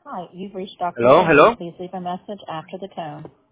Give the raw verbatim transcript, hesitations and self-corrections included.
Hi, you've reached Doctor Hello, James. hello. Please leave a message after the tone.